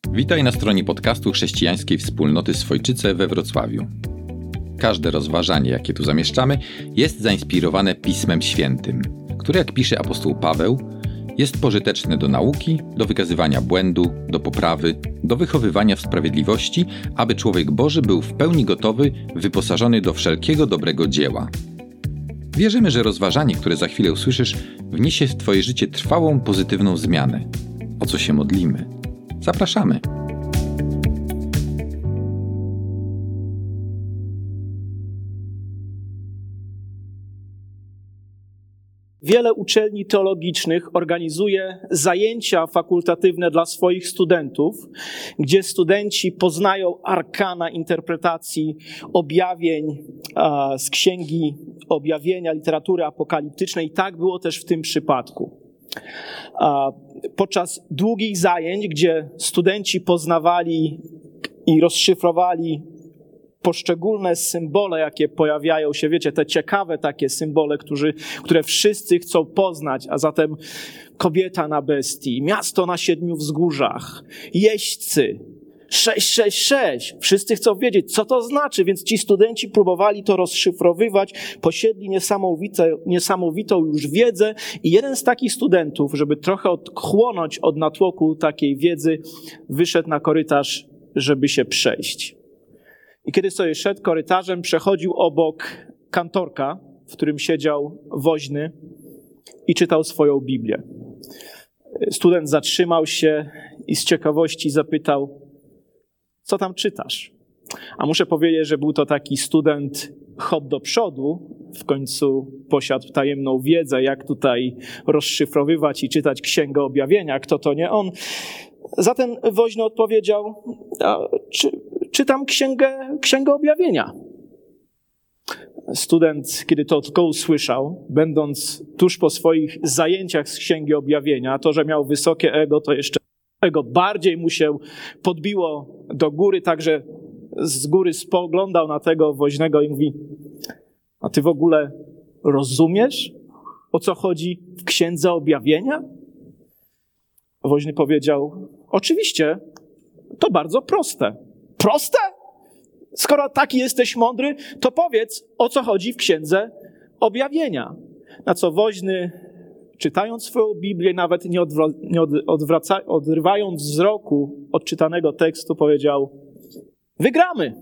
Witaj na stronie podcastu Chrześcijańskiej Wspólnoty Swojczyce we Wrocławiu. Każde rozważanie, jakie tu zamieszczamy, jest zainspirowane Pismem Świętym, które, jak pisze apostoł Paweł, jest pożyteczne do nauki, do wykazywania błędu, do poprawy, do wychowywania w sprawiedliwości, aby człowiek Boży był w pełni gotowy, wyposażony do wszelkiego dobrego dzieła. Wierzymy, że rozważanie, które za chwilę usłyszysz, wniesie w Twoje życie trwałą, pozytywną zmianę. O co się modlimy? Zapraszamy! Wiele uczelni teologicznych organizuje zajęcia fakultatywne dla swoich studentów, gdzie studenci poznają arkana interpretacji objawień z Księgi Objawienia, literatury apokaliptycznej. I tak było też w tym przypadku. Podczas długich zajęć, gdzie studenci poznawali i rozszyfrowali poszczególne symbole, jakie pojawiają się, wiecie, te ciekawe takie symbole, które wszyscy chcą poznać, a zatem kobieta na bestii, miasto na 7 wzgórzach, jeźdźcy, 666. Wszyscy chcą wiedzieć, co to znaczy, więc ci studenci próbowali to rozszyfrowywać, posiedli niesamowitą już wiedzę i jeden z takich studentów, żeby trochę odchłonąć od natłoku takiej wiedzy, wyszedł na korytarz, żeby się przejść. I kiedy sobie szedł korytarzem, przechodził obok kantorka, w którym siedział woźny i czytał swoją Biblię. Student zatrzymał się i z ciekawości zapytał: co tam czytasz? A muszę powiedzieć, że był to taki student hop do przodu, w końcu posiadł tajemną wiedzę, jak tutaj rozszyfrowywać i czytać Księgę Objawienia, kto to nie on. Zatem woźny odpowiedział: czytam Księgę Objawienia. Student, kiedy to tylko usłyszał, będąc tuż po swoich zajęciach z Księgi Objawienia, to, że miał wysokie ego, to jeszcze ego bardziej mu się podbiło do góry, także z góry spoglądał na tego woźnego i mówi: a ty w ogóle rozumiesz, o co chodzi w Księdze Objawienia? Woźny powiedział: oczywiście, to bardzo proste. Proste? Skoro taki jesteś mądry, to powiedz, o co chodzi w Księdze Objawienia. Na co woźny, czytając swoją Biblię, nawet nie odrywając wzroku od czytanego tekstu, powiedział: wygramy.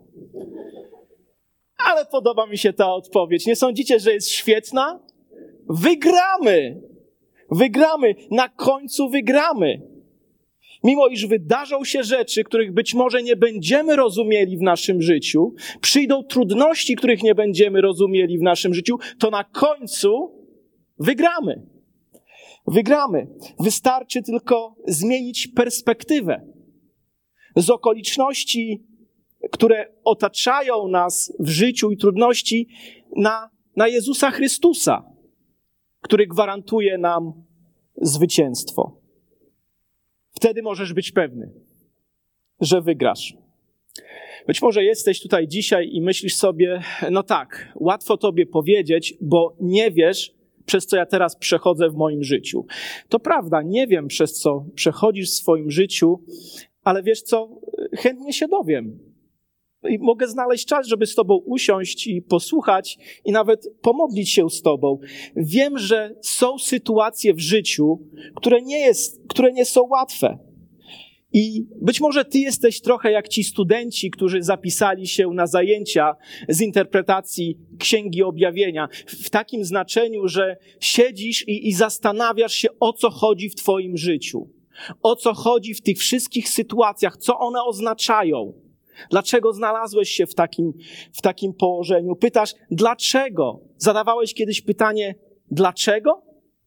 Ale podoba mi się ta odpowiedź. Nie sądzicie, że jest świetna? Wygramy! Wygramy! Na końcu wygramy! Mimo iż wydarzą się rzeczy, których być może nie będziemy rozumieli w naszym życiu, przyjdą trudności, których nie będziemy rozumieli w naszym życiu, to na końcu wygramy. Wygramy. Wystarczy tylko zmienić perspektywę. Z okoliczności, które otaczają nas w życiu i trudności, na Jezusa Chrystusa, który gwarantuje nam zwycięstwo. Wtedy możesz być pewny, że wygrasz. Być może jesteś tutaj dzisiaj i myślisz sobie: no tak, łatwo tobie powiedzieć, bo nie wiesz, przez co ja teraz przechodzę w moim życiu. To prawda, nie wiem, przez co przechodzisz w swoim życiu, ale wiesz co, chętnie się dowiem. I mogę znaleźć czas, żeby z tobą usiąść i posłuchać i nawet pomodlić się z tobą. Wiem, że są sytuacje w życiu, które nie są łatwe. I być może ty jesteś trochę jak ci studenci, którzy zapisali się na zajęcia z interpretacji Księgi Objawienia. W takim znaczeniu, że siedzisz i zastanawiasz się, o co chodzi w twoim życiu. O co chodzi w tych wszystkich sytuacjach, co one oznaczają. Dlaczego znalazłeś się w takim położeniu? Pytasz, dlaczego? Zadawałeś kiedyś pytanie, dlaczego?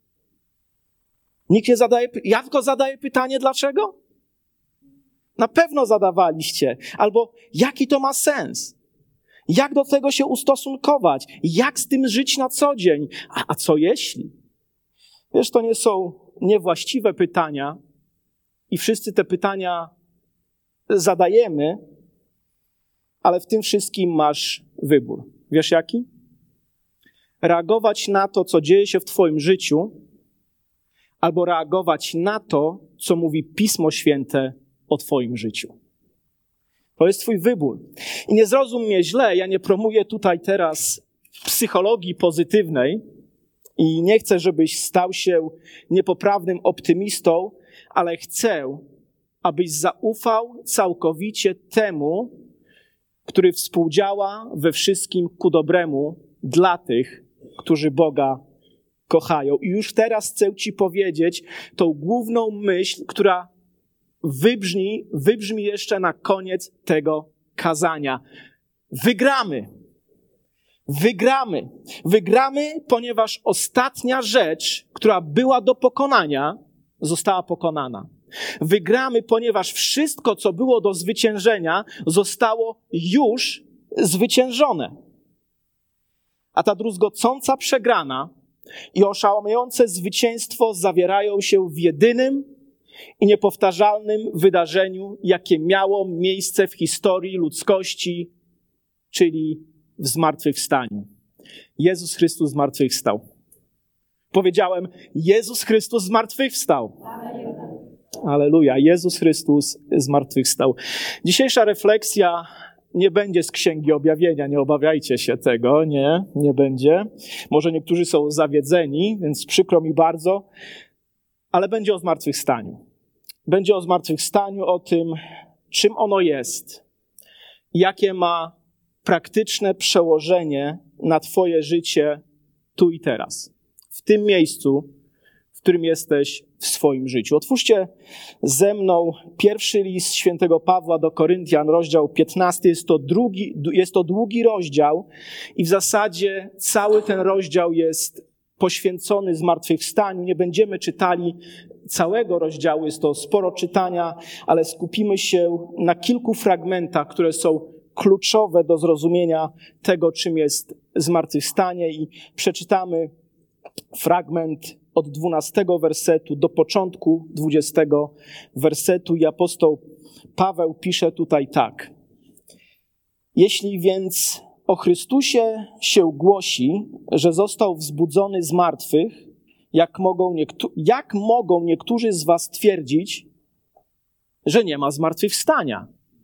Nikt nie zadaje, ja tylko zadaję pytanie, dlaczego? Na pewno zadawaliście. Albo jaki to ma sens? Jak do tego się ustosunkować? Jak z tym żyć na co dzień? A co jeśli? Wiesz, to nie są niewłaściwe pytania i wszyscy te pytania zadajemy, ale w tym wszystkim masz wybór. Wiesz jaki? Reagować na to, co dzieje się w twoim życiu, albo reagować na to, co mówi Pismo Święte o twoim życiu. To jest twój wybór. I nie zrozum mnie źle, ja nie promuję tutaj teraz psychologii pozytywnej i nie chcę, żebyś stał się niepoprawnym optymistą, ale chcę, abyś zaufał całkowicie temu, który współdziała we wszystkim ku dobremu dla tych, którzy Boga kochają. I już teraz chcę ci powiedzieć tą główną myśl, która wybrzmi jeszcze na koniec tego kazania. Wygramy. Wygramy. Wygramy, ponieważ ostatnia rzecz, która była do pokonania, została pokonana. Wygramy, ponieważ wszystko, co było do zwyciężenia, zostało już zwyciężone. A ta druzgocąca przegrana i oszałamiające zwycięstwo zawierają się w jedynym i niepowtarzalnym wydarzeniu, jakie miało miejsce w historii ludzkości, czyli w zmartwychwstaniu. Jezus Chrystus zmartwychwstał. Powiedziałem, Jezus Chrystus zmartwychwstał. Alleluja, Jezus Chrystus zmartwychwstał. Dzisiejsza refleksja nie będzie z Księgi Objawienia, nie obawiajcie się tego, nie będzie. Może niektórzy są zawiedzeni, więc przykro mi bardzo, ale będzie o zmartwychwstaniu. Będzie o zmartwychwstaniu, o tym, czym ono jest, jakie ma praktyczne przełożenie na twoje życie tu i teraz. W tym miejscu, w którym jesteś w swoim życiu. Otwórzcie ze mną pierwszy list świętego Pawła do Koryntian, rozdział 15. Jest to długi rozdział i w zasadzie cały ten rozdział jest poświęcony zmartwychwstaniu. Nie będziemy czytali całego rozdziału, jest to sporo czytania, ale skupimy się na kilku fragmentach, które są kluczowe do zrozumienia tego, czym jest zmartwychwstanie i przeczytamy fragment od 12 wersetu do początku 20 wersetu i apostoł Paweł pisze tutaj tak. Jeśli więc o Chrystusie się głosi, że został wzbudzony z martwych, jak mogą niektórzy z was twierdzić, że nie ma zmartwychwstania?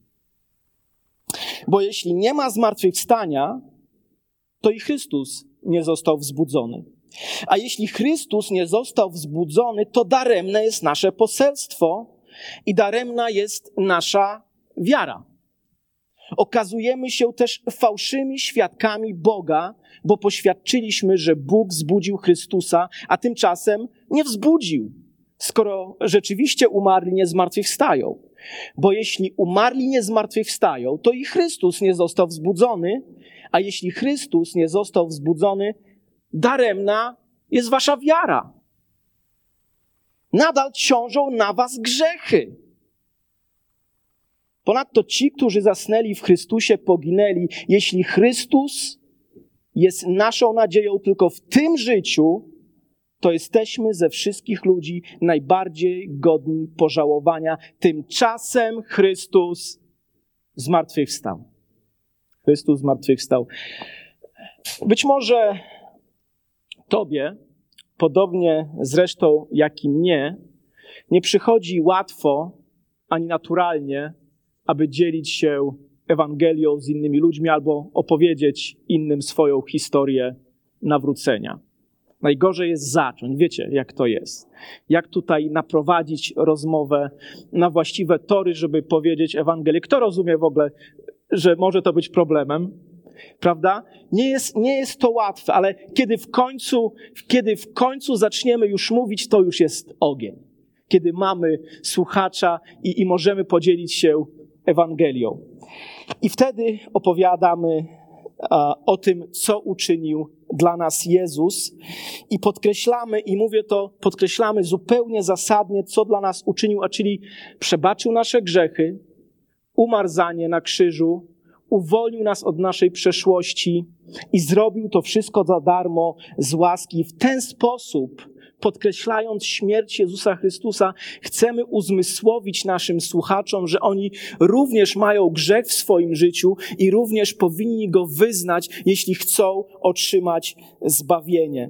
Bo jeśli nie ma zmartwychwstania, to i Chrystus nie został wzbudzony. A jeśli Chrystus nie został wzbudzony, to daremne jest nasze poselstwo i daremna jest nasza wiara. Okazujemy się też fałszywymi świadkami Boga, bo poświadczyliśmy, że Bóg wzbudził Chrystusa, a tymczasem nie wzbudził, skoro rzeczywiście umarli nie zmartwychwstają. Bo jeśli umarli nie zmartwychwstają, to i Chrystus nie został wzbudzony, a jeśli Chrystus nie został wzbudzony, daremna jest wasza wiara. Nadal ciążą na was grzechy. Ponadto ci, którzy zasnęli w Chrystusie, poginęli. Jeśli Chrystus jest naszą nadzieją tylko w tym życiu, to jesteśmy ze wszystkich ludzi najbardziej godni pożałowania. Tymczasem Chrystus zmartwychwstał. Chrystus zmartwychwstał. Być może tobie, podobnie zresztą jak i mnie, nie przychodzi łatwo ani naturalnie, aby dzielić się Ewangelią z innymi ludźmi albo opowiedzieć innym swoją historię nawrócenia. Najgorzej jest zacząć. Wiecie, jak to jest. Jak tutaj naprowadzić rozmowę na właściwe tory, żeby powiedzieć Ewangelię. Kto rozumie w ogóle, że może to być problemem? Prawda? Nie jest to łatwe, ale kiedy w końcu zaczniemy już mówić, to już jest ogień. Kiedy mamy słuchacza i możemy podzielić się Ewangelią. I wtedy opowiadamy o tym, co uczynił dla nas Jezus i podkreślamy zupełnie zasadnie, co dla nas uczynił, a czyli przebaczył nasze grzechy, umarł za nie na krzyżu, uwolnił nas od naszej przeszłości i zrobił to wszystko za darmo z łaski. W ten sposób, podkreślając śmierć Jezusa Chrystusa, chcemy uzmysłowić naszym słuchaczom, że oni również mają grzech w swoim życiu i również powinni go wyznać, jeśli chcą otrzymać zbawienie.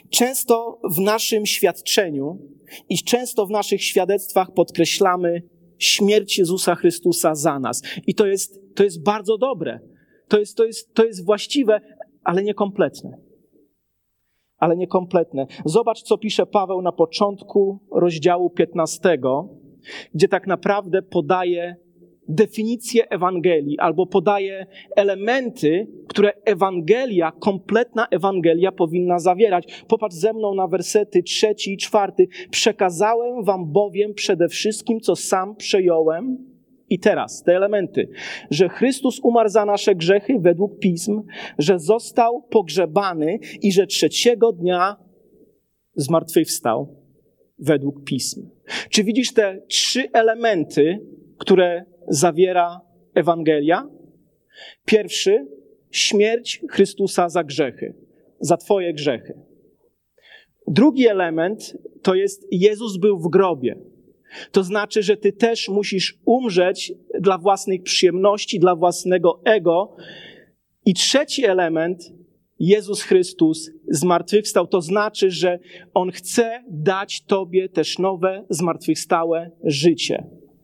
Często w naszym świadczeniu i często w naszych świadectwach podkreślamy śmierć Jezusa Chrystusa za nas. I to jest bardzo dobre. To jest właściwe, ale niekompletne. Ale niekompletne. Zobacz, co pisze Paweł na początku rozdziału 15, gdzie tak naprawdę podaje definicję Ewangelii, albo podaje elementy, które Ewangelia, kompletna Ewangelia powinna zawierać. Popatrz ze mną na wersety 3 i 4. Przekazałem wam bowiem przede wszystkim, co sam przejąłem. I teraz te elementy, że Chrystus umarł za nasze grzechy według Pism, że został pogrzebany i że trzeciego dnia zmartwychwstał według Pism. Czy widzisz te 3 elementy, które zawiera Ewangelia? Pierwszy, śmierć Chrystusa za grzechy, za twoje grzechy. Drugi element to jest Jezus był w grobie. To znaczy, że ty też musisz umrzeć dla własnych przyjemności, dla własnego ego. I trzeci element, Jezus Chrystus zmartwychwstał. To znaczy, że On chce dać tobie też nowe, zmartwychwstałe życie.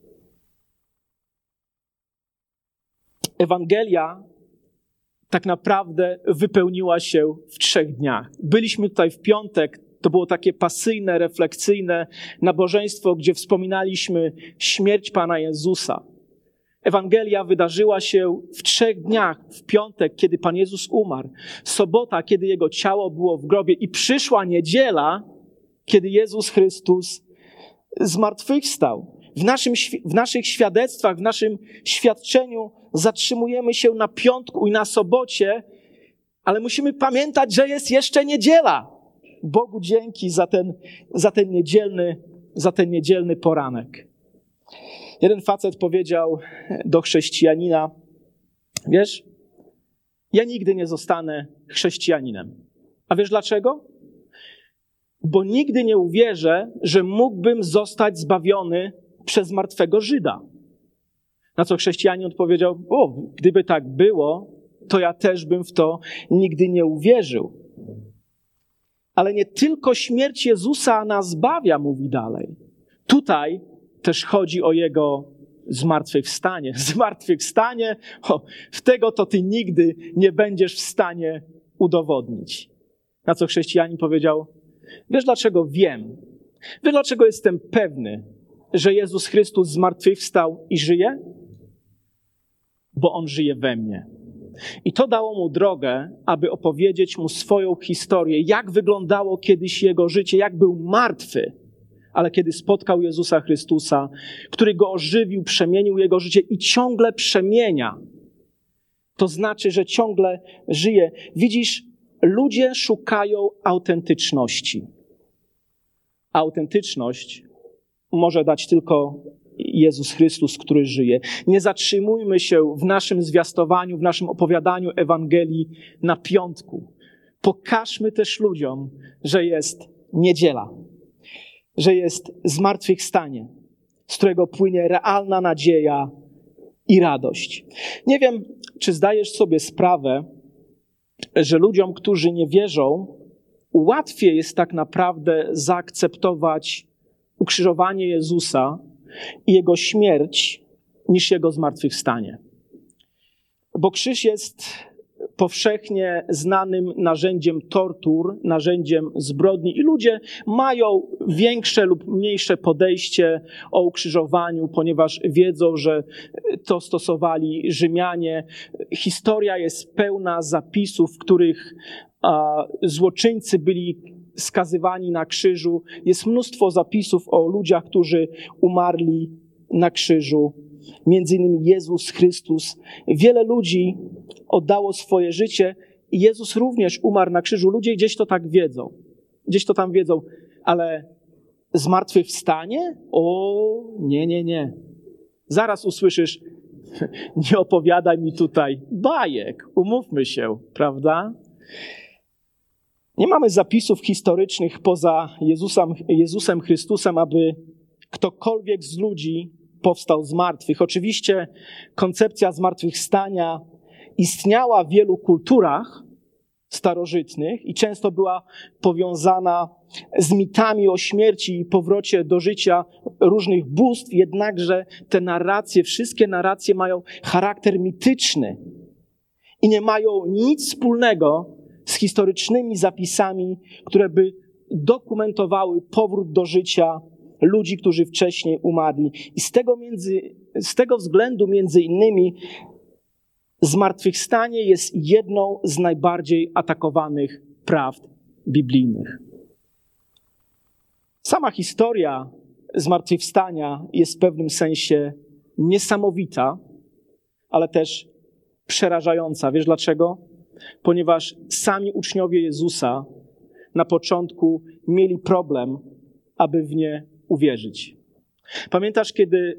Ewangelia tak naprawdę wypełniła się w 3 dniach. Byliśmy tutaj w piątek, to było takie pasyjne, refleksyjne nabożeństwo, gdzie wspominaliśmy śmierć Pana Jezusa. Ewangelia wydarzyła się w 3 dniach. W piątek, kiedy Pan Jezus umarł. Sobota, kiedy Jego ciało było w grobie. I przyszła niedziela, kiedy Jezus Chrystus zmartwychwstał. W naszych świadectwach, w naszym świadczeniu zatrzymujemy się na piątku i na sobocie, ale musimy pamiętać, że jest jeszcze niedziela. Bogu dzięki za ten niedzielny poranek. Jeden facet powiedział do chrześcijanina: wiesz, ja nigdy nie zostanę chrześcijaninem. A wiesz dlaczego? Bo nigdy nie uwierzę, że mógłbym zostać zbawiony przez martwego Żyda. Na co chrześcijanin odpowiedział: gdyby tak było, to ja też bym w to nigdy nie uwierzył. Ale nie tylko śmierć Jezusa nas zbawia, mówi dalej. Tutaj też chodzi o Jego zmartwychwstanie. Zmartwychwstanie, w tego to ty nigdy nie będziesz w stanie udowodnić. Na co chrześcijanin powiedział: wiesz dlaczego wiem? Wiesz dlaczego jestem pewny, że Jezus Chrystus zmartwychwstał i żyje? Bo On żyje we mnie. I to dało mu drogę, aby opowiedzieć mu swoją historię, jak wyglądało kiedyś jego życie, jak był martwy, ale kiedy spotkał Jezusa Chrystusa, który go ożywił, przemienił jego życie i ciągle przemienia. To znaczy, że ciągle żyje. Widzisz, ludzie szukają autentyczności. Autentyczność może dać tylko Jezus Chrystus, który żyje. Nie zatrzymujmy się w naszym zwiastowaniu, w naszym opowiadaniu Ewangelii na piątku. Pokażmy też ludziom, że jest niedziela, że jest zmartwychwstanie, z którego płynie realna nadzieja i radość. Nie wiem, czy zdajesz sobie sprawę, że ludziom, którzy nie wierzą, łatwiej jest tak naprawdę zaakceptować ukrzyżowanie Jezusa i Jego śmierć niż Jego zmartwychwstanie. Bo krzyż jest powszechnie znanym narzędziem tortur, narzędziem zbrodni i ludzie mają większe lub mniejsze podejście o ukrzyżowaniu, ponieważ wiedzą, że to stosowali Rzymianie. Historia jest pełna zapisów, w których złoczyńcy byli skazywani na krzyżu. Jest mnóstwo zapisów o ludziach, którzy umarli na krzyżu. Między innymi Jezus Chrystus. Wiele ludzi oddało swoje życie i Jezus również umarł na krzyżu. Ludzie gdzieś to tak wiedzą. Gdzieś to tam wiedzą. Ale zmartwychwstanie? Nie. Zaraz usłyszysz: nie opowiadaj mi tutaj bajek. Umówmy się, prawda? Nie mamy zapisów historycznych poza Jezusem Chrystusem, aby ktokolwiek z ludzi powstał z martwych. Oczywiście koncepcja zmartwychwstania istniała w wielu kulturach, starożytnych i często była powiązana z mitami o śmierci i powrocie do życia różnych bóstw, jednakże te narracje, wszystkie narracje mają charakter mityczny i nie mają nic wspólnego z historycznymi zapisami, które by dokumentowały powrót do życia ludzi, którzy wcześniej umarli. I z tego względu między innymi zmartwychwstanie jest jedną z najbardziej atakowanych prawd biblijnych. Sama historia zmartwychwstania jest w pewnym sensie niesamowita, ale też przerażająca. Wiesz dlaczego? Ponieważ sami uczniowie Jezusa na początku mieli problem, aby w nie uwierzyć. Pamiętasz, kiedy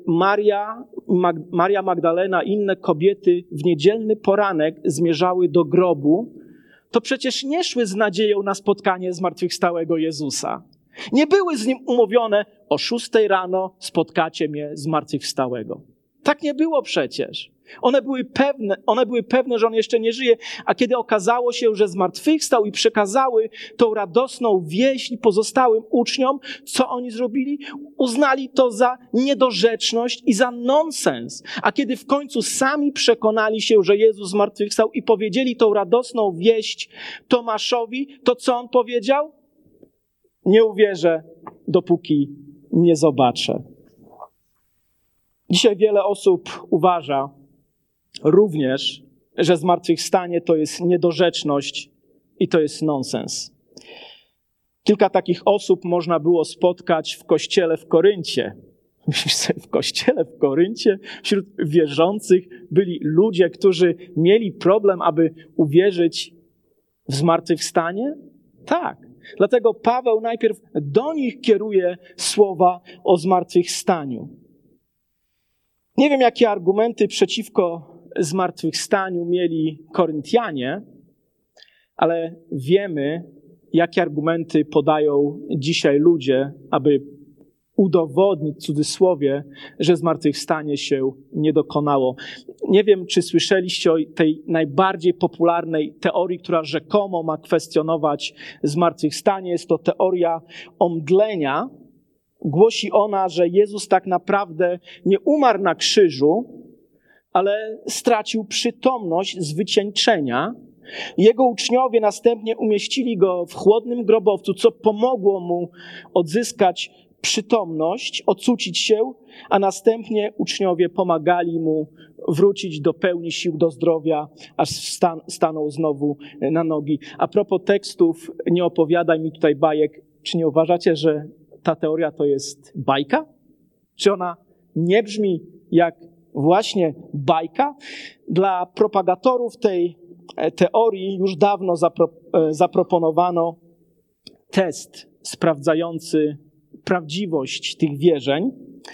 Maria Magdalena i inne kobiety w niedzielny poranek zmierzały do grobu, to przecież nie szły z nadzieją na spotkanie zmartwychwstałego Jezusa. Nie były z Nim umówione: o 6 rano spotkacie mnie zmartwychwstałego. Tak nie było przecież. One były pewne, że On jeszcze nie żyje, a kiedy okazało się, że zmartwychwstał i przekazały tą radosną wieść pozostałym uczniom, co oni zrobili? Uznali to za niedorzeczność i za nonsens. A kiedy w końcu sami przekonali się, że Jezus zmartwychwstał i powiedzieli tą radosną wieść Tomaszowi, to co on powiedział? Nie uwierzę, dopóki nie zobaczę. Dzisiaj wiele osób uważa również, że zmartwychwstanie to jest niedorzeczność i to jest nonsens. Kilka takich osób można było spotkać w kościele w Koryncie. Myślisz sobie, w kościele w Koryncie wśród wierzących byli ludzie, którzy mieli problem, aby uwierzyć w zmartwychwstanie? Tak. Dlatego Paweł najpierw do nich kieruje słowa o zmartwychwstaniu. Nie wiem, jakie argumenty przeciwko zmartwychwstaniu mieli Koryntianie, ale wiemy, jakie argumenty podają dzisiaj ludzie, aby udowodnić, w cudzysłowie, że zmartwychwstanie się nie dokonało. Nie wiem, czy słyszeliście o tej najbardziej popularnej teorii, która rzekomo ma kwestionować zmartwychwstanie. Jest to teoria omdlenia. Głosi ona, że Jezus tak naprawdę nie umarł na krzyżu, ale stracił przytomność z wycieńczenia. Jego uczniowie następnie umieścili go w chłodnym grobowcu, co pomogło mu odzyskać przytomność, ocucić się, a następnie uczniowie pomagali mu wrócić do pełni sił, do zdrowia, aż stanął znowu na nogi. A propos tekstów, nie opowiadaj mi tutaj bajek. Czy nie uważacie, że ta teoria to jest bajka? Czy ona nie brzmi jak właśnie bajka? Dla propagatorów tej teorii już dawno zaproponowano test sprawdzający prawdziwość tych wierzeń.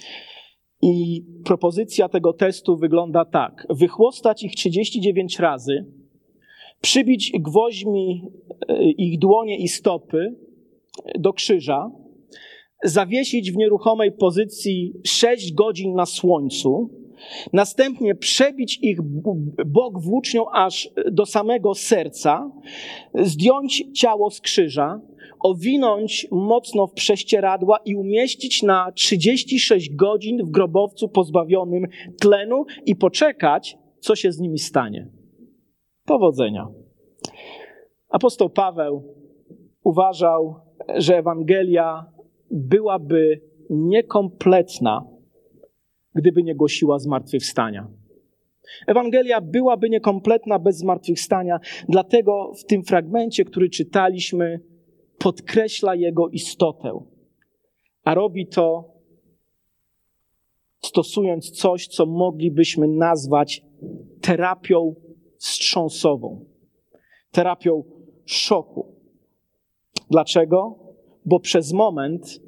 I propozycja tego testu wygląda tak. Wychłostać ich 39 razy, przybić gwoźdźmi ich dłonie i stopy do krzyża, zawiesić w nieruchomej pozycji 6 godzin na słońcu, następnie przebić ich bok włócznią aż do samego serca, zdjąć ciało z krzyża, owinąć mocno w prześcieradła i umieścić na 36 godzin w grobowcu pozbawionym tlenu i poczekać, co się z nimi stanie. Powodzenia. Apostoł Paweł uważał, że Ewangelia byłaby niekompletna, gdyby nie głosiła zmartwychwstania. Ewangelia byłaby niekompletna bez zmartwychwstania, dlatego w tym fragmencie, który czytaliśmy, podkreśla jego istotę. A robi to stosując coś, co moglibyśmy nazwać terapią wstrząsową, terapią szoku. Dlaczego? Bo przez moment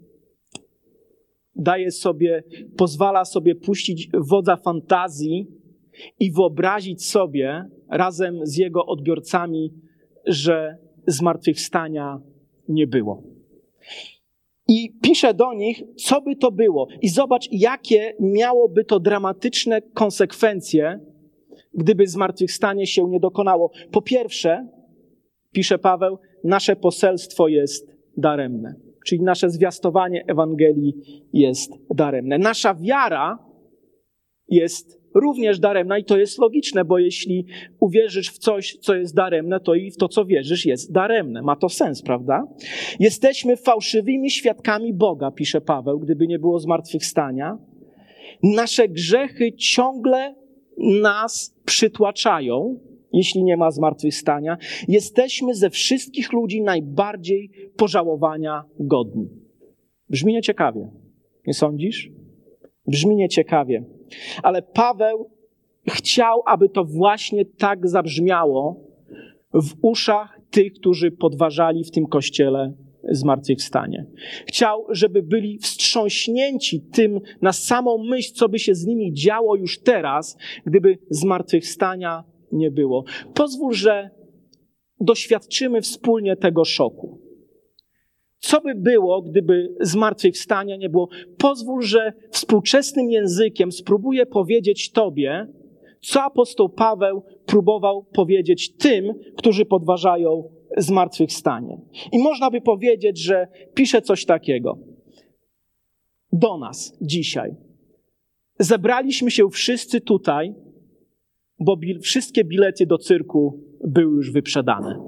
pozwala sobie puścić wodza fantazji i wyobrazić sobie razem z jego odbiorcami, że zmartwychwstania nie było. I pisze do nich, co by to było. I zobacz, jakie miałoby to dramatyczne konsekwencje, gdyby zmartwychwstanie się nie dokonało. Po pierwsze, pisze Paweł, nasze poselstwo jest daremne. Czyli nasze zwiastowanie Ewangelii jest daremne. Nasza wiara jest również daremna i to jest logiczne, bo jeśli uwierzysz w coś, co jest daremne, to i w to, co wierzysz, jest daremne. Ma to sens, prawda? Jesteśmy fałszywymi świadkami Boga, pisze Paweł, gdyby nie było zmartwychwstania. Nasze grzechy ciągle nas przytłaczają, jeśli nie ma zmartwychwstania. Jesteśmy ze wszystkich ludzi najbardziej pożałowania godni. Brzmi nieciekawie, nie sądzisz? Brzmi nieciekawie. Ale Paweł chciał, aby to właśnie tak zabrzmiało w uszach tych, którzy podważali w tym kościele zmartwychwstanie. Chciał, żeby byli wstrząśnięci tym na samą myśl, co by się z nimi działo już teraz, gdyby zmartwychwstania nie było. Pozwól, że doświadczymy wspólnie tego szoku. Co by było, gdyby zmartwychwstania nie było? Pozwól, że współczesnym językiem spróbuję powiedzieć Tobie, co apostoł Paweł próbował powiedzieć tym, którzy podważają zmartwychwstanie. I można by powiedzieć, że pisze coś takiego. Do nas dzisiaj. Zebraliśmy się wszyscy tutaj, bo wszystkie bilety do cyrku były już wyprzedane.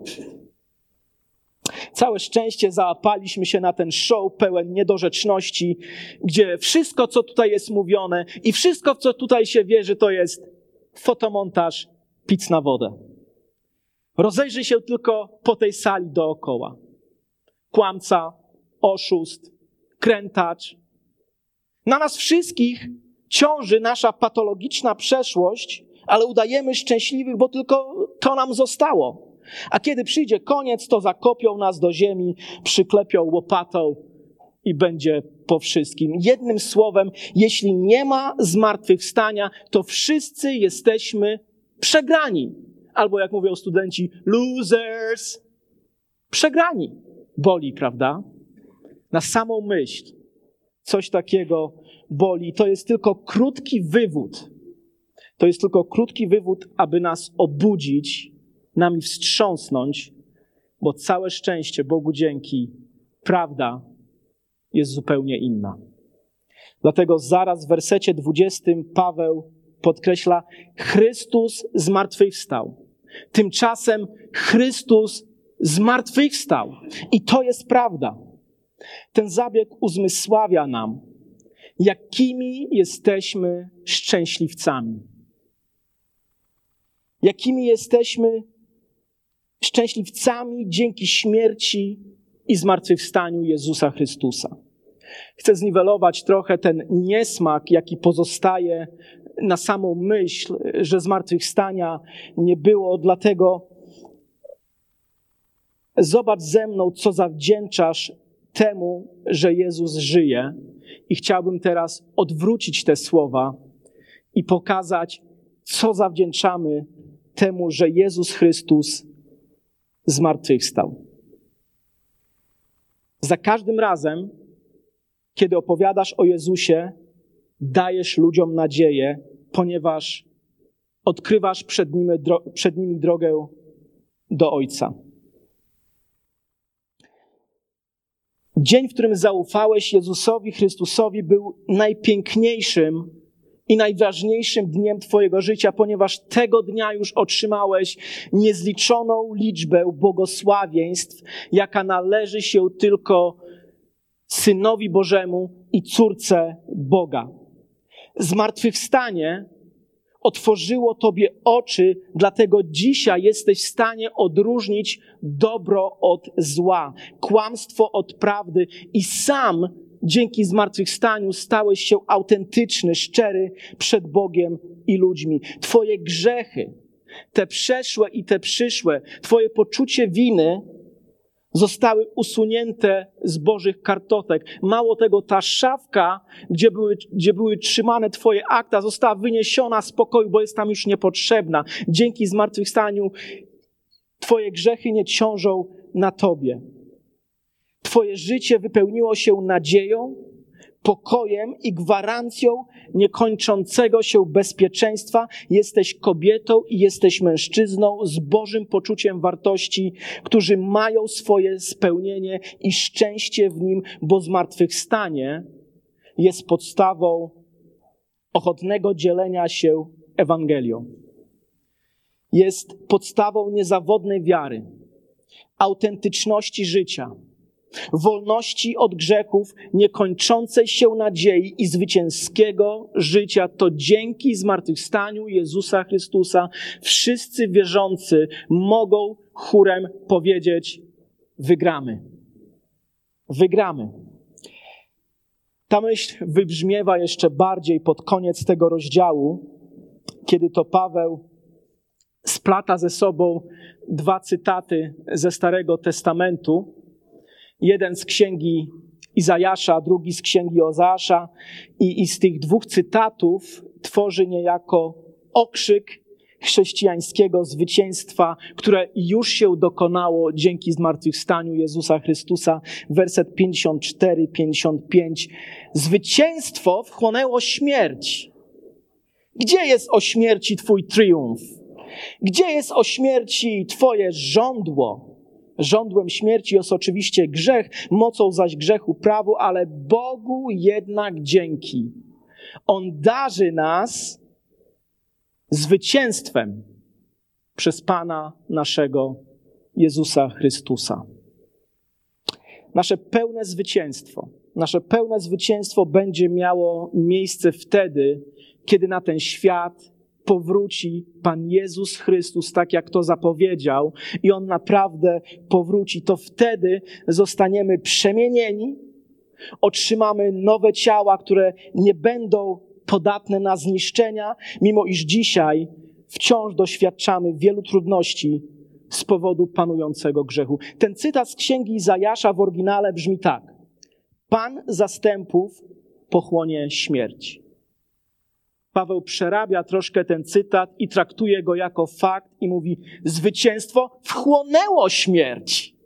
Całe szczęście załapaliśmy się na ten show pełen niedorzeczności, gdzie wszystko, co tutaj jest mówione i wszystko, w co tutaj się wierzy, to jest fotomontaż, pic na wodę. Rozejrzyj się tylko po tej sali dookoła. Kłamca, oszust, krętacz. Na nas wszystkich ciąży nasza patologiczna przeszłość, ale udajemy szczęśliwych, bo tylko to nam zostało. A kiedy przyjdzie koniec, to zakopią nas do ziemi, przyklepią łopatą i będzie po wszystkim. Jednym słowem, jeśli nie ma zmartwychwstania, to wszyscy jesteśmy przegrani. Albo jak mówią studenci, losers. Przegrani. Boli, prawda? Na samą myśl coś takiego boli. To jest tylko krótki wywód. To jest tylko krótki wywód, aby nas obudzić, nami wstrząsnąć, bo całe szczęście, Bogu dzięki, prawda jest zupełnie inna. Dlatego zaraz w wersecie 20 Paweł podkreśla, Chrystus zmartwychwstał. Tymczasem Chrystus zmartwychwstał. I to jest prawda. Ten zabieg uzmysławia nam, jakimi jesteśmy szczęśliwcami. Jakimi jesteśmy szczęśliwcami dzięki śmierci i zmartwychwstaniu Jezusa Chrystusa. Chcę zniwelować trochę ten niesmak, jaki pozostaje na samą myśl, że zmartwychwstania nie było, dlatego zobacz ze mną, co zawdzięczasz temu, że Jezus żyje. I chciałbym teraz odwrócić te słowa i pokazać, co zawdzięczamy temu, że Jezus Chrystus zmartwychwstał. Za każdym razem, kiedy opowiadasz o Jezusie, dajesz ludziom nadzieję, ponieważ odkrywasz przed nimi drogę do Ojca. Dzień, w którym zaufałeś Jezusowi Chrystusowi, był najpiękniejszym i najważniejszym dniem twojego życia, ponieważ tego dnia już otrzymałeś niezliczoną liczbę błogosławieństw, jaka należy się tylko Synowi Bożemu i córce Boga. Zmartwychwstanie otworzyło tobie oczy, dlatego dzisiaj jesteś w stanie odróżnić dobro od zła, kłamstwo od prawdy i sam dzięki zmartwychwstaniu stałeś się autentyczny, szczery przed Bogiem i ludźmi. Twoje grzechy, te przeszłe i te przyszłe, twoje poczucie winy zostały usunięte z Bożych kartotek. Mało tego, ta szafka, gdzie były trzymane twoje akta, została wyniesiona z pokoju, bo jest tam już niepotrzebna. Dzięki zmartwychwstaniu twoje grzechy nie ciążą na tobie. Twoje życie wypełniło się nadzieją, pokojem i gwarancją niekończącego się bezpieczeństwa. Jesteś kobietą i jesteś mężczyzną z Bożym poczuciem wartości, którzy mają swoje spełnienie i szczęście w Nim, bo zmartwychwstanie jest podstawą ochotnego dzielenia się Ewangelią. Jest podstawą niezawodnej wiary, autentyczności życia, wolności od grzechów, niekończącej się nadziei i zwycięskiego życia. To dzięki zmartwychwstaniu Jezusa Chrystusa wszyscy wierzący mogą chórem powiedzieć: wygramy. Wygramy. Ta myśl wybrzmiewa jeszcze bardziej pod koniec tego rozdziału, kiedy to Paweł splata ze sobą dwa cytaty ze Starego Testamentu. Jeden z księgi Izajasza, drugi z księgi Ozeasza. I z tych dwóch cytatów tworzy niejako okrzyk chrześcijańskiego zwycięstwa, które już się dokonało dzięki zmartwychwstaniu Jezusa Chrystusa. Werset 54-55. Zwycięstwo wchłonęło śmierć. Gdzie jest o śmierci Twój triumf? Gdzie jest o śmierci Twoje żądło? Żądłem śmierci jest oczywiście grzech, mocą zaś grzechu prawo, ale Bogu jednak dzięki. On darzy nas zwycięstwem przez Pana naszego Jezusa Chrystusa. Nasze pełne zwycięstwo będzie miało miejsce wtedy, kiedy na ten świat powróci Pan Jezus Chrystus, tak jak to zapowiedział, i On naprawdę powróci. To wtedy zostaniemy przemienieni, otrzymamy nowe ciała, które nie będą podatne na zniszczenia, mimo iż dzisiaj wciąż doświadczamy wielu trudności z powodu panującego grzechu. Ten cytat z księgi Izajasza w oryginale brzmi tak: Pan zastępów pochłonie śmierć. Paweł przerabia troszkę ten cytat i traktuje go jako fakt i mówi: zwycięstwo wchłonęło śmierć.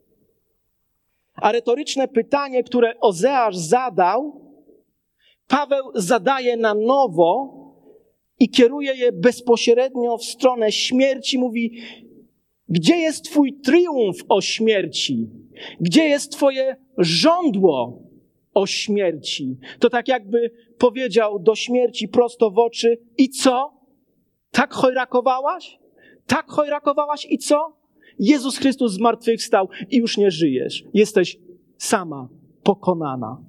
A retoryczne pytanie, które Ozeasz zadał, Paweł zadaje na nowo i kieruje je bezpośrednio w stronę śmierci. Mówi: gdzie jest Twój triumf, o śmierci? Gdzie jest Twoje żądło, o śmierci? To tak jakby powiedział do śmierci prosto w oczy: i co? Tak chojrakowałaś? Tak chojrakowałaś i co? Jezus Chrystus zmartwychwstał i już nie żyjesz. Jesteś sama pokonana.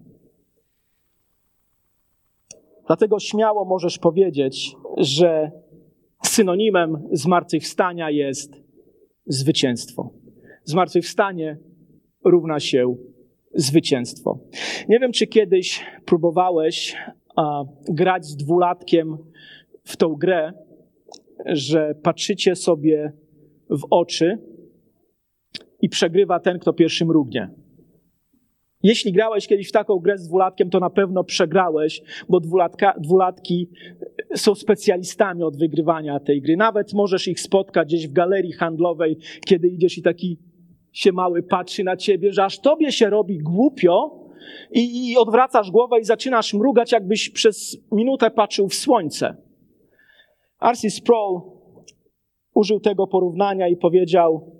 Dlatego śmiało możesz powiedzieć, że synonimem zmartwychwstania jest zwycięstwo. Zmartwychwstanie równa się zwycięstwo. Nie wiem, czy kiedyś próbowałeś grać z dwulatkiem w tą grę, że patrzycie sobie w oczy i przegrywa ten, kto pierwszy mrugnie. Jeśli grałeś kiedyś w taką grę z dwulatkiem, to na pewno przegrałeś, bo dwulatki są specjalistami od wygrywania tej gry. Nawet możesz ich spotkać gdzieś w galerii handlowej, kiedy idziesz i taki się mały patrzy na ciebie, że aż tobie się robi głupio i odwracasz głowę i zaczynasz mrugać, jakbyś przez minutę patrzył w słońce. R.C. Sproul użył tego porównania i powiedział: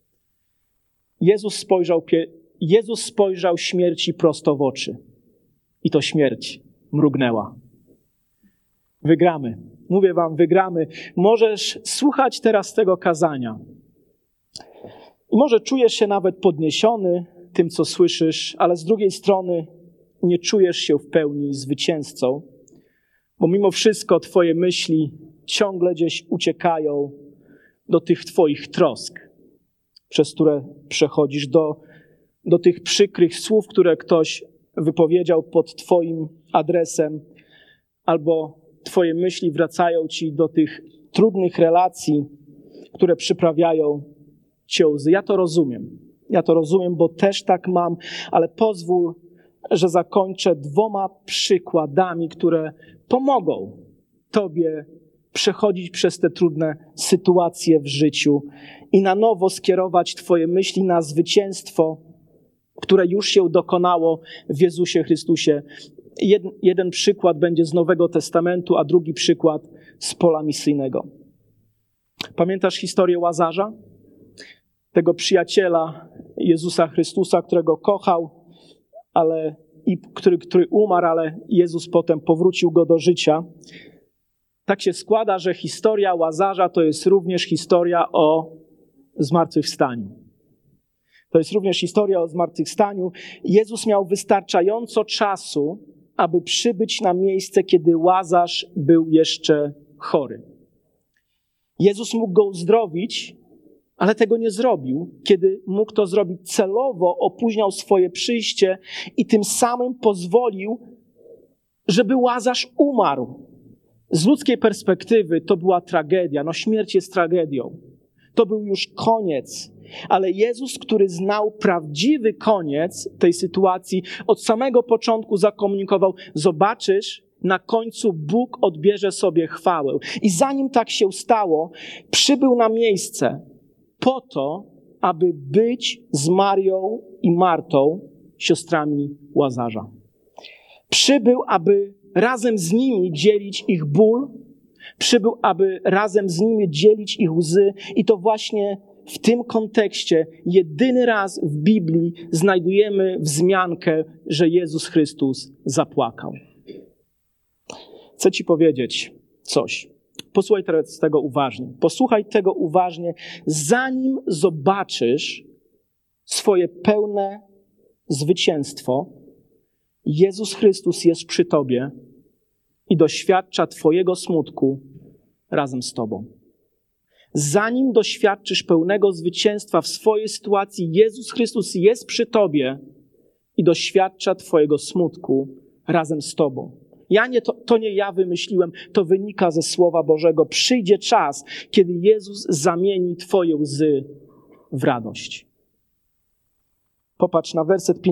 Jezus spojrzał śmierci prosto w oczy i to śmierć mrugnęła. Wygramy. Mówię wam, wygramy. Możesz słuchać teraz tego kazania i może czujesz się nawet podniesiony tym, co słyszysz, ale z drugiej strony nie czujesz się w pełni zwycięzcą, bo mimo wszystko twoje myśli ciągle gdzieś uciekają do tych twoich trosk, przez które przechodzisz, do tych przykrych słów, które ktoś wypowiedział pod twoim adresem, albo twoje myśli wracają ci do tych trudnych relacji, które przyprawiają cię łzy. Ja to rozumiem, bo też tak mam, ale pozwól, że zakończę 2 przykładami, które pomogą tobie przechodzić przez te trudne sytuacje w życiu i na nowo skierować twoje myśli na zwycięstwo, które już się dokonało w Jezusie Chrystusie. jeden przykład będzie z Nowego Testamentu, a drugi przykład z pola misyjnego. Pamiętasz historię Łazarza? Tego przyjaciela Jezusa Chrystusa, którego kochał, który umarł, ale Jezus potem powrócił go do życia. Tak się składa, że historia Łazarza to jest również historia o zmartwychwstaniu. To jest również historia o zmartwychwstaniu. Jezus miał wystarczająco czasu, aby przybyć na miejsce, kiedy Łazarz był jeszcze chory. Jezus mógł go uzdrowić, ale tego nie zrobił. Kiedy mógł to zrobić celowo, opóźniał swoje przyjście i tym samym pozwolił, żeby Łazarz umarł. Z ludzkiej perspektywy to była tragedia. Śmierć jest tragedią. To był już koniec. Ale Jezus, który znał prawdziwy koniec tej sytuacji, od samego początku zakomunikował: zobaczysz, na końcu Bóg odbierze sobie chwałę. I zanim tak się stało, przybył na miejsce po to, aby być z Marią i Martą, siostrami Łazarza. Przybył, aby razem z nimi dzielić ich ból, przybył, aby razem z nimi dzielić ich łzy. I to właśnie w tym kontekście jedyny raz w Biblii znajdujemy wzmiankę, że Jezus Chrystus zapłakał. Chcę ci powiedzieć coś. Posłuchaj teraz tego uważnie. Posłuchaj tego uważnie, zanim zobaczysz swoje pełne zwycięstwo. Jezus Chrystus jest przy tobie i doświadcza twojego smutku razem z tobą. Zanim doświadczysz pełnego zwycięstwa w swojej sytuacji, Jezus Chrystus jest przy tobie i doświadcza twojego smutku razem z tobą. To nie ja wymyśliłem, to wynika ze Słowa Bożego. Przyjdzie czas, kiedy Jezus zamieni twoje łzy w radość. Popatrz na werset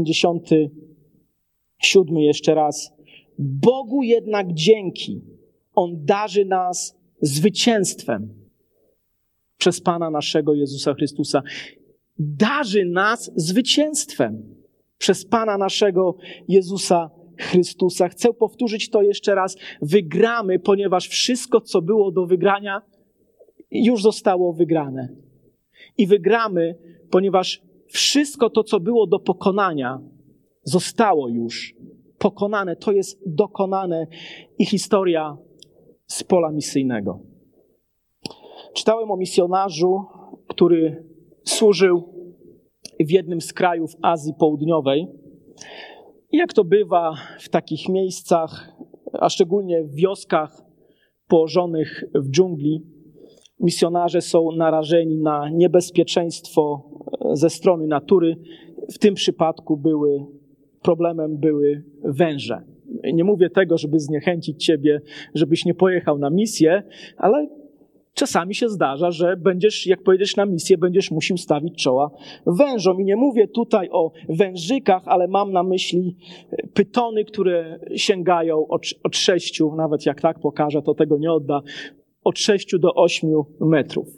57 jeszcze raz. Bogu jednak dzięki. On darzy nas zwycięstwem przez Pana naszego Jezusa Chrystusa. Darzy nas zwycięstwem przez Pana naszego Jezusa Chrystusa. Chcę powtórzyć to jeszcze raz. Wygramy, ponieważ wszystko, co było do wygrania, już zostało wygrane. I wygramy, ponieważ wszystko to, co było do pokonania, zostało już pokonane. To jest dokonane i historia z pola misyjnego. Czytałem o misjonarzu, który służył w jednym z krajów Azji Południowej. I jak to bywa w takich miejscach, a szczególnie w wioskach położonych w dżungli, misjonarze są narażeni na niebezpieczeństwo ze strony natury. W tym przypadku problemem były węże. Nie mówię tego, żeby zniechęcić ciebie, żebyś nie pojechał na misję, ale czasami się zdarza, że jak pojedziesz na misję, będziesz musiał stawić czoła wężom. I nie mówię tutaj o wężykach, ale mam na myśli pytony, które sięgają od 6, nawet jak tak pokażę, to tego nie odda, od 6 do 8 metrów.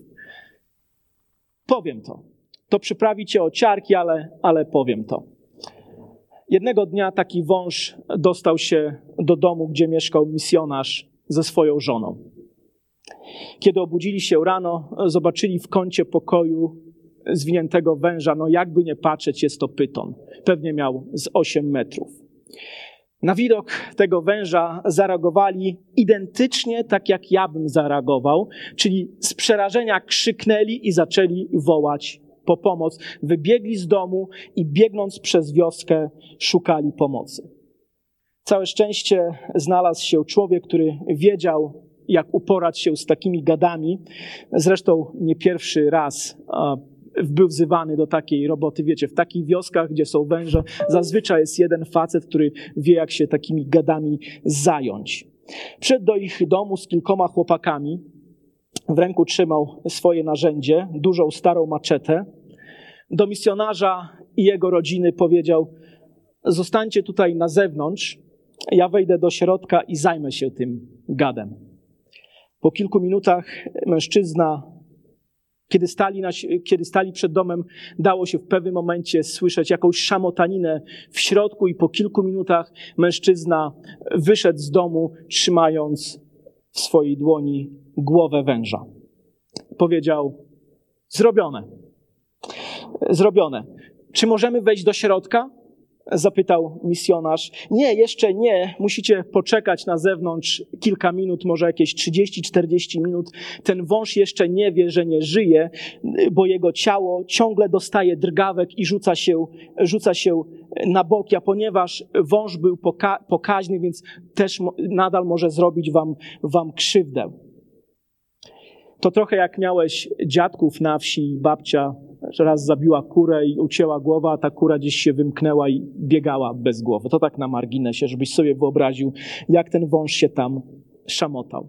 Powiem to. To przyprawi cię o ciarki, ale powiem to. Jednego dnia taki wąż dostał się do domu, gdzie mieszkał misjonarz ze swoją żoną. Kiedy obudzili się rano, zobaczyli w kącie pokoju zwiniętego węża. Jakby nie patrzeć, jest to pyton. Pewnie miał z 8 metrów. Na widok tego węża zareagowali identycznie tak, jak ja bym zareagował, czyli z przerażenia krzyknęli i zaczęli wołać po pomoc. Wybiegli z domu i biegnąc przez wioskę szukali pomocy. Całe szczęście znalazł się człowiek, który wiedział, jak uporać się z takimi gadami. Zresztą nie pierwszy raz był wzywany do takiej roboty. Wiecie, w takich wioskach, gdzie są węże, zazwyczaj jest jeden facet, który wie, jak się takimi gadami zająć. Przyszedł do ich domu z kilkoma chłopakami. W ręku trzymał swoje narzędzie, dużą starą maczetę. Do misjonarza i jego rodziny powiedział: zostańcie tutaj na zewnątrz, ja wejdę do środka i zajmę się tym gadem. Po kilku minutach mężczyzna Kiedy stali przed domem, dało się w pewnym momencie słyszeć jakąś szamotaninę w środku i po kilku minutach mężczyzna wyszedł z domu, trzymając w swojej dłoni głowę węża. Powiedział: zrobione. Zrobione. Czy możemy wejść do środka? Zapytał misjonarz. Nie, jeszcze nie. Musicie poczekać na zewnątrz kilka minut, może jakieś 30-40 minut. Ten wąż jeszcze nie wie, że nie żyje, bo jego ciało ciągle dostaje drgawek i rzuca się na boki, a ponieważ wąż był pokaźny, więc też nadal może zrobić wam krzywdę. To trochę jak miałeś dziadków na wsi, babcia raz zabiła kurę i ucięła głowę, a ta kura gdzieś się wymknęła i biegała bez głowy. To tak na marginesie, żebyś sobie wyobraził, jak ten wąż się tam szamotał.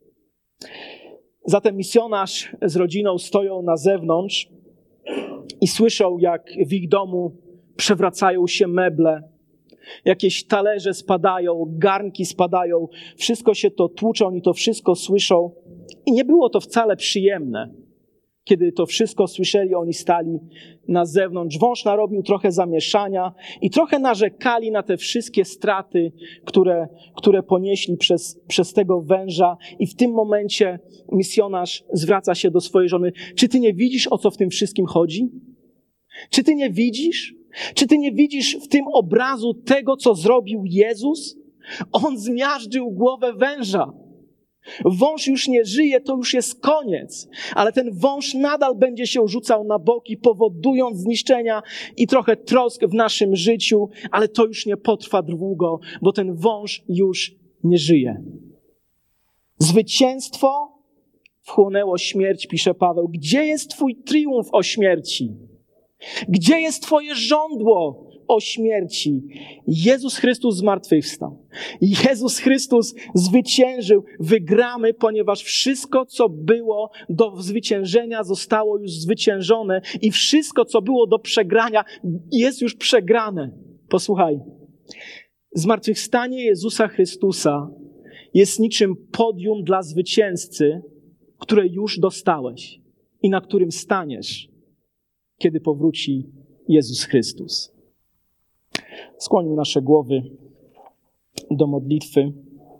Zatem misjonarz z rodziną stoją na zewnątrz i słyszą, jak w ich domu przewracają się meble, jakieś talerze spadają, garnki spadają, wszystko się to tłucze, oni to wszystko słyszą i nie było to wcale przyjemne. Kiedy to wszystko słyszeli, oni stali na zewnątrz. Wąż narobił trochę zamieszania i trochę narzekali na te wszystkie straty, które ponieśli przez tego węża. I w tym momencie misjonarz zwraca się do swojej żony. Czy ty nie widzisz, o co w tym wszystkim chodzi? Czy ty nie widzisz? Czy ty nie widzisz w tym obrazu tego, co zrobił Jezus? On zmiażdżył głowę węża. Wąż już nie żyje, to już jest koniec. Ale ten wąż nadal będzie się rzucał na boki, powodując zniszczenia i trochę trosk w naszym życiu, ale to już nie potrwa długo, bo ten wąż już nie żyje. Zwycięstwo wchłonęło śmierć, pisze Paweł. Gdzie jest twój triumf, o śmierci? Gdzie jest twoje żądło, o śmierci? Jezus Chrystus zmartwychwstał. Jezus Chrystus zwyciężył. Wygramy, ponieważ wszystko, co było do zwyciężenia, zostało już zwyciężone i wszystko, co było do przegrania, jest już przegrane. Posłuchaj. Zmartwychwstanie Jezusa Chrystusa jest niczym podium dla zwycięzcy, które już dostałeś i na którym staniesz, kiedy powróci Jezus Chrystus. Skłońmy nasze głowy do modlitwy.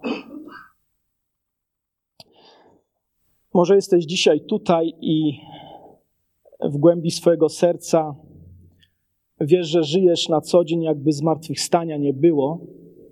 Może jesteś dzisiaj tutaj i w głębi swojego serca wiesz, że żyjesz na co dzień, jakby zmartwychwstania nie było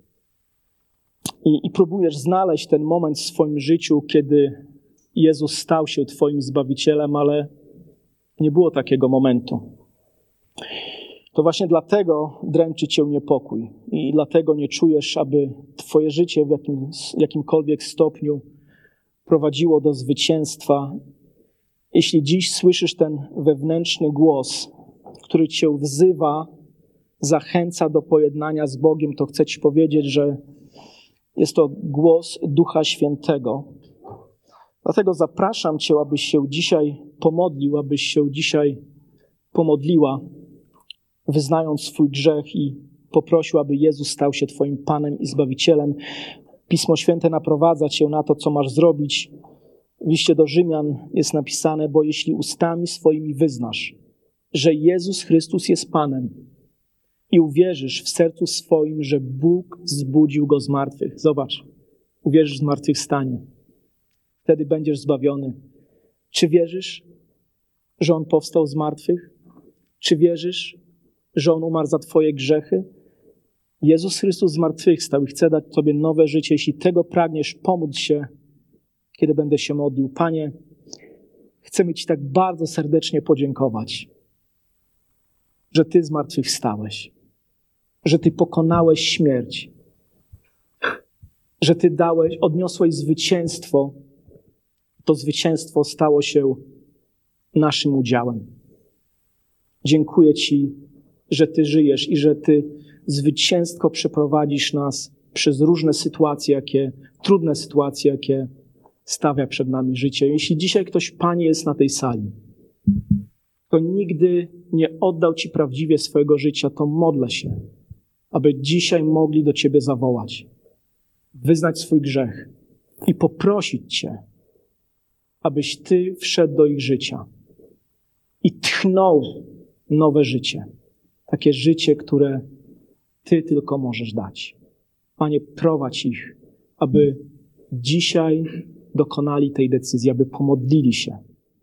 i próbujesz znaleźć ten moment w swoim życiu, kiedy Jezus stał się twoim Zbawicielem, ale nie było takiego momentu. To właśnie dlatego dręczy cię niepokój i dlatego nie czujesz, aby twoje życie w jakimkolwiek stopniu prowadziło do zwycięstwa. Jeśli dziś słyszysz ten wewnętrzny głos, który cię wzywa, zachęca do pojednania z Bogiem, to chcę ci powiedzieć, że jest to głos Ducha Świętego. Dlatego zapraszam cię, abyś się dzisiaj pomodlił, abyś się dzisiaj pomodliła, wyznając swój grzech i poprosił, aby Jezus stał się twoim Panem i Zbawicielem. Pismo Święte naprowadza cię na to, co masz zrobić. W liście do Rzymian jest napisane, bo jeśli ustami swoimi wyznasz, że Jezus Chrystus jest Panem i uwierzysz w sercu swoim, że Bóg wzbudził Go z martwych. Zobacz, uwierzysz w zmartwychwstanie. Wtedy będziesz zbawiony. Czy wierzysz, że On powstał z martwych? Czy wierzysz, że On umarł za twoje grzechy? Jezus Chrystus zmartwychwstał i chce dać tobie nowe życie. Jeśli tego pragniesz, pomódl się, kiedy będę się modlił. Panie, chcemy Ci tak bardzo serdecznie podziękować, że Ty zmartwychwstałeś, że Ty pokonałeś śmierć, że Ty odniosłeś zwycięstwo. To zwycięstwo stało się naszym udziałem. Dziękuję Ci, że Ty żyjesz i że Ty zwycięsko przeprowadzisz nas przez różne sytuacje, trudne sytuacje, jakie stawia przed nami życie. Jeśli dzisiaj ktoś, Panie, jest na tej sali, kto nigdy nie oddał Ci prawdziwie swojego życia, to modlę się, aby dzisiaj mogli do Ciebie zawołać, wyznać swój grzech i poprosić Cię, abyś Ty wszedł do ich życia. i tchnął nowe życie. Takie życie, które Ty tylko możesz dać. Panie, prowadź ich, aby dzisiaj dokonali tej decyzji, aby pomodlili się.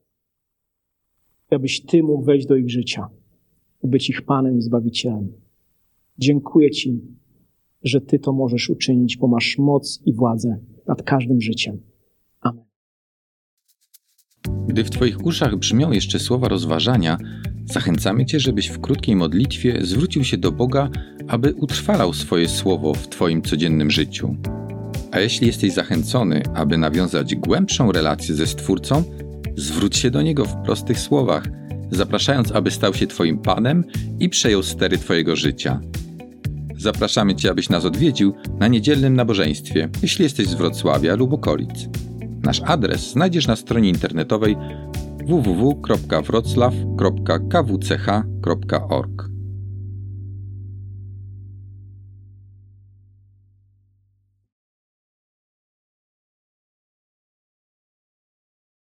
Abyś Ty mógł wejść do ich życia i być ich Panem i Zbawicielem. Dziękuję Ci, że Ty to możesz uczynić, bo masz moc i władzę nad każdym życiem. Amen. Gdy w Twoich uszach brzmią jeszcze słowa rozważania, zachęcamy Cię, żebyś w krótkiej modlitwie zwrócił się do Boga, aby utrwalał swoje słowo w Twoim codziennym życiu. A jeśli jesteś zachęcony, aby nawiązać głębszą relację ze Stwórcą, zwróć się do Niego w prostych słowach, zapraszając, aby stał się Twoim Panem i przejął stery Twojego życia. Zapraszamy Cię, abyś nas odwiedził na niedzielnym nabożeństwie, jeśli jesteś z Wrocławia lub okolic. Nasz adres znajdziesz na stronie internetowej www.wroclaw.kwch.org.